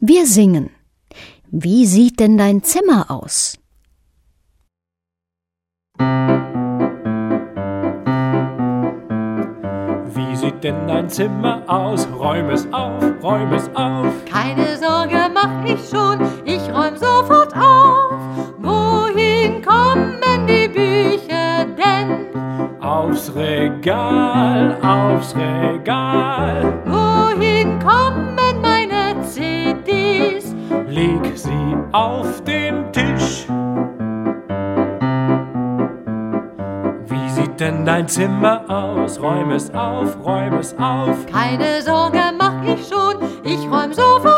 Wir singen. Wie sieht denn dein Zimmer aus? Wie sieht denn dein Zimmer aus? Räum es auf, räum es auf. Keine Sorge, mach ich schon, ich räum sofort auf. Wohin kommen die Bücher denn? Aufs Regal, aufs Regal. Wohin kommen meine CDs? Leg sie auf den Tisch. Wie sieht denn dein Zimmer aus? Räum es auf, räum es auf. Keine Sorge, mach ich schon, ich räum sofort